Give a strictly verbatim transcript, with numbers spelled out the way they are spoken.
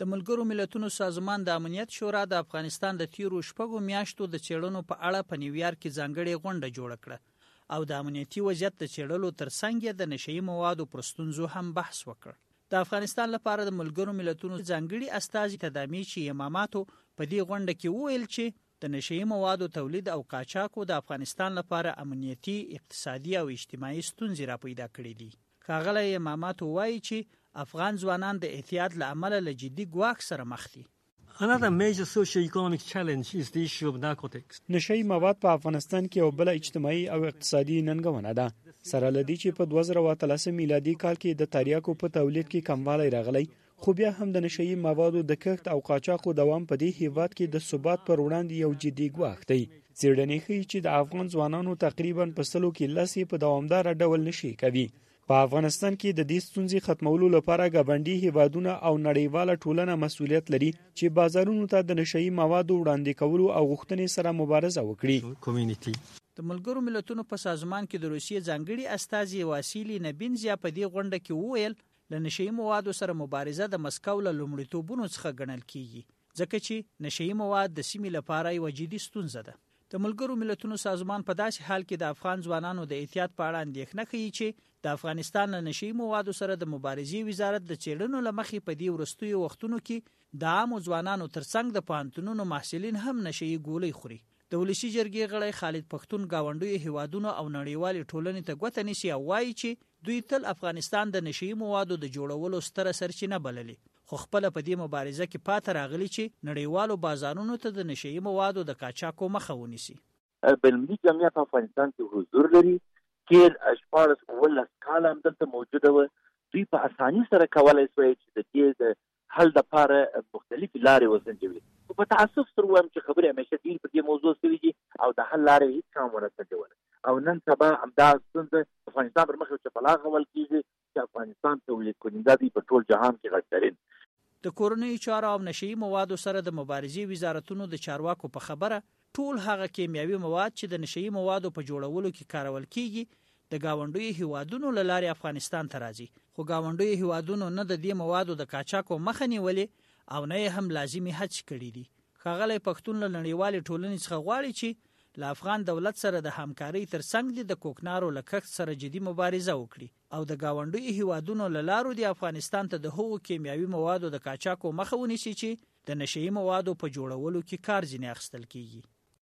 د ملګرو ملتونو سازمان د امنیت شورا د افغانستان د تیرو شپږو میاشتو د څېړنو په اړه په نیویارک کې ځانګړې غونډه جوړه کړه او د امنیتي وضعیت د څېړلو ترڅنګ یې د نشهیي موادو پر ستونزو هم بحث وکړ. د افغانستان لپاره د ملګرو ملتونو ځانګړي استازي تدامي چې اماماتو په دې غونډه کې وویل چې د نشهیي موادو تولید او قاچاقو د افغانستان لپاره امنیتي، اقتصادي او اجتماعي ستونزې را پیدا کړې دي. ښاغلی اماماتو وایي چې افغان ځوانان د احتیاط له امله له جدي ګواښ سره مخ دي. Another major socio-economic challenge is the issue of narcotics. نشهیي مواد په افغانستان کې یو بل اجتماعي او اقتصادي ننګونه ده. سره لدی چې په دوه زره اتلس میلادي کال کې د تریاکو په تولید کې کموالی راغلی، خو بیا هم د نشهیي موادو د کښت او قاچاقو دوام په دې هیواد کې د ثبات پر وړاندې یو جدي ګواښ دی. څېړنې ښیي چې د افغان ځوانانو تقریبا په سلو کې لس یې په دوامداره ډول نشي کوي. په افغانستان کې د دې ستونزې ختمولو لپاره ګاونډي هیوادونه او نړیواله ټولنه مسؤلیت لري چې بازارونو ته د نشهیي موادو وړاندې کولو او غوښتنې سره مبارزه وکړي. د ملګرو ملتونو په سازمان کې د روسیې ځانګړي استازي واسیلی نبینزیا په دې غونډه کې وویل له نشهیي موادو سره مبارزه د مسکو له لومړیتوبونو څخه ګڼل کیږي، ځکه چې نشهیي مواد د سیمې لپاره یوه جدي ستونزه ده. د ملګرو ملتونو سازمان په داسې حال کې د افغان ځوانانو د احتیاط په اړه اندېښنه ښیي چې د افغانستان له نشهیي موادو سره د مبارزې وزارت د څېړنو له مخې په دې وروستیو وختونو کې د عامو ځوانانو ترڅنګ د پوهنتونونو محصلین هم نشهیي ګولۍ خوري. د ولسي جرګې غړی خالد پښتون ګاونډیو هیوادونو او نړیوالې ټولنې ته ګوته نیسي او وایي چې دوی تل افغانستان د نشهیي موادو د جوړولو ستره سرچینه بللې، خو خپله په دې مبارزه کې پاتې راغلي چې نړیوالو بازارونو ته د نشهیي موادو د قاچاقو مخه ونیسي. بلملي جمعیت افغانستان کې حضور لري کې شپاړس اوولس کاله همدلته موجوده وه. دوی په اساني سره کولی شوی چې د دې د حل دپاره مختلفې لارې وسنجوي. خو په تعصب سره وایم چې خبرې همیشه ډېر په دې موضوع شوي دي او د حل لارې هېڅ چا هم ونه سنجوله. او نن سبا همدا ستونزه افغانستان پر مخ یو چپلا غول کېږي چې افغانستان تولید کننده دی په ټول جهان کې غټترین. د کورنیو چارو او نشهیي موادو سره د مبارزې وزارتونو د چارواکو په خبره ټول هغه کیمیاوي مواد چې د نشهیي موادو په جوړولو کې کارول کیږي د ګاونډیو هیوادونو له لارې افغانستان ته راځي، خو ګاونډیو هیوادونو نه د دې موادو د قاچاقو مخه نیولې او نه یې هم لازمي هڅې کړي دي. ښاغلی پښتون له نړیوالې ټولنې څخه غواړي چې له افغان دولت سره د همکارۍ ترڅنګ د کوکنارو له کښت سره جدي مبارزه وکړي او د ګاونډیو هیوادونو له لارو د افغانستان ته د هغو کیمیاوي موادو د قاچاقو مخه ونیسي چې د نشهیي موادو په جوړولو کې کار ځینې اخیستل کیږي.